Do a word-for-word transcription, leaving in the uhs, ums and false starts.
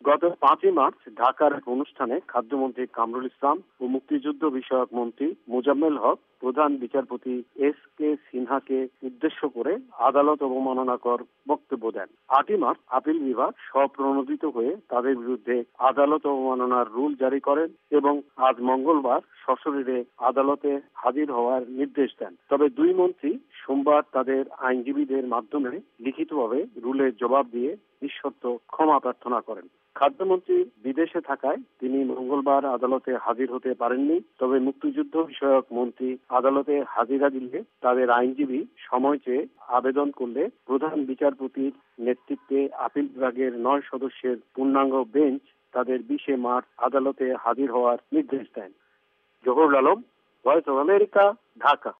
গত পাঁচই মার্চ ঢাকার এক অনুষ্ঠানে খাদ্যমন্ত্রী কামরুল ইসলাম ও মুক্তিযুদ্ধ বিষয়ক মন্ত্রী মোজাম্মেল হক প্রধান বিচারপতি এস কে সিনহাকে উদ্দেশ্য করে আদালত অবমাননাকর বক্তব্য দেন। আটই মার্চ আপিল বিভাগ স্বপ্রণোদিত হয়ে তাদের বিরুদ্ধে আদালত অবমাননার রুল জারি করেন এবং আজ মঙ্গলবার সশরীরে আদালতে হাজির হওয়ার নির্দেশ দেন। তবে দুই মন্ত্রী সোমবার তাদের আইনজীবীদের মাধ্যমে লিখিতভাবে রুলের জবাব দিয়ে নিঃশর্ত ক্ষমা প্রার্থনা করেন। খাদ্যমন্ত্রী বিদেশে থাকায় তিনি মঙ্গলবার আদালতে হাজির হতে পারেননি। তবে মুক্তিযুদ্ধ বিষয়ক মন্ত্রী আদালতে হাজিরা দিলে তাদের আইনজীবী সময় চেয়ে আবেদন করলে প্রধান বিচারপতির নেতৃত্বে আপিল বিভাগের নয় সদস্যের পূর্ণাঙ্গ বেঞ্চ তাদের বিশে মার্চ আদালতে হাজির হওয়ার নির্দেশ দেন। Zahurul Alam, voice of America, Dhaka.